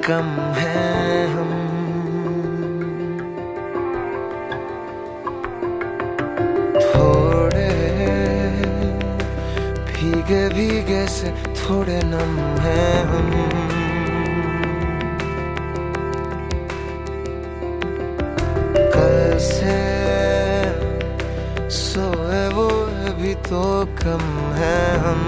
कम हैं हम। थोड़े भीगे भीगे से थोड़े नम हैं हम। कल से सोए वो भी तो कम हैं हम।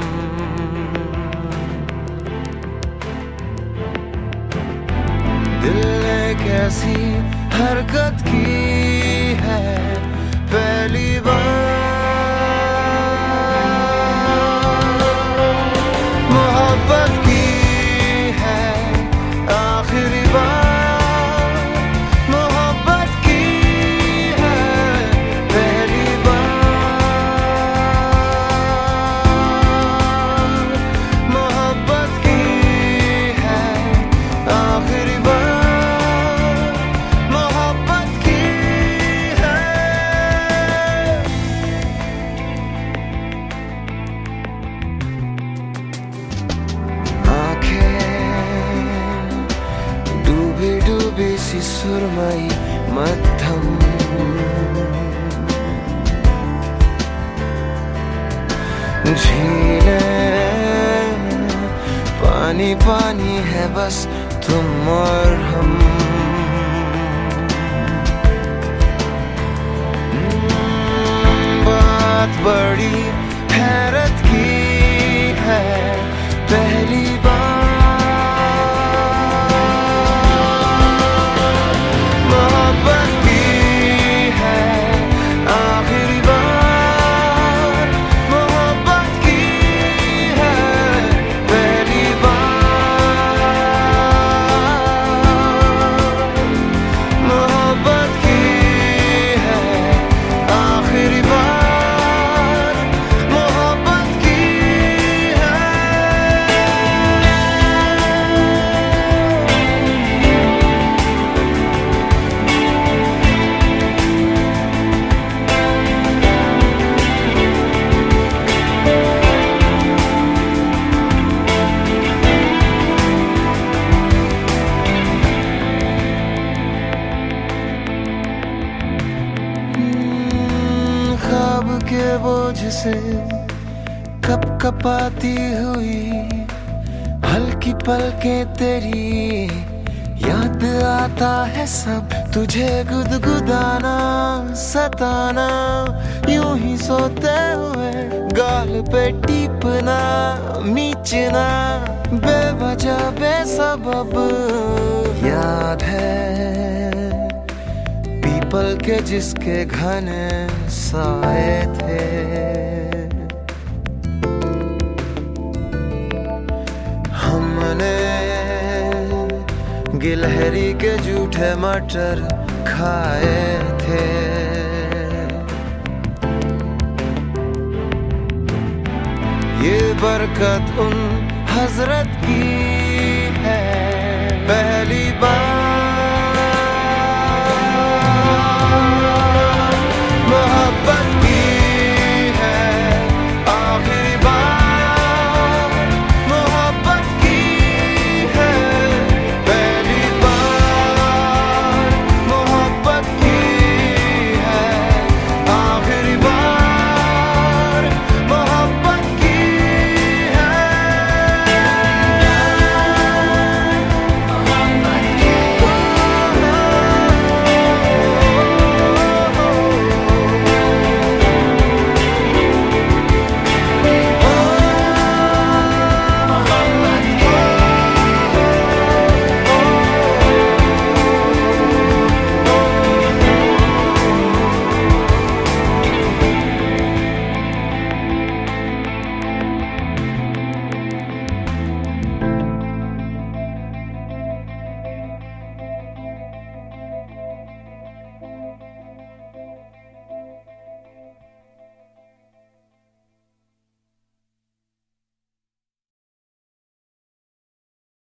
दिल ने कैसी हरकत की है पहली बार। मोहब्बत की है आखिरी बार। मोहब्बत की है पहली बार। मोहब्बत की है आखिरी बार। सी सुरमई मध्यम झीलें पानी पानी है बस तुम और हम। बात बड़ी हैरत की है पहली बार। के बोझ से कप कपाती हुई हल्की पलकें तेरी याद आता है सब। तुझे गुदगुदाना सताना यूं ही सोते हुए गाल पे टीपना मीचना बेवजह बेसबब। याद है पल के जिसके घने साए थे। हमने गिलहरी के जूठे मटर खाए थे। ये बरकत उन हजरत की है पहली बार।